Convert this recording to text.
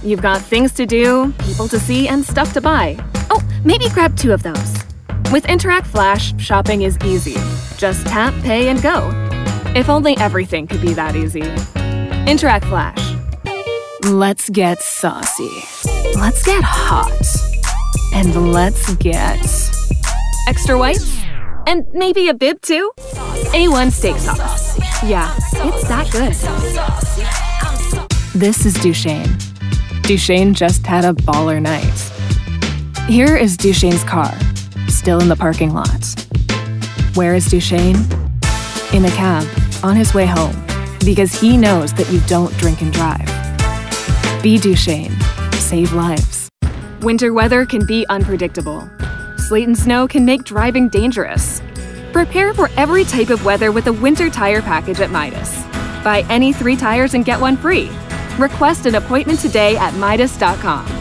You've got things to do, people to see, and stuff to buy. Oh, maybe grab 2 of those. With Interac Flash, shopping is easy. Just tap, pay, and go. If only everything could be that easy. Interac Flash. Let's get saucy. Let's get hot. And let's get extra white? And maybe a bib too? A1 steak sauce. Yeah, it's that good. This is Duchesne. Duchesne just had a baller night. Here is Duchesne's car, still in the parking lot. Where is Duchesne? In a cab, on his way home, because he knows that you don't drink and drive. Be Duchesne. Save lives. Winter weather can be unpredictable. Sleet and snow can make driving dangerous. Prepare for every type of weather with a winter tire package at Midas. Buy any 3 tires and get 1 free. Request an appointment today at Midas.com.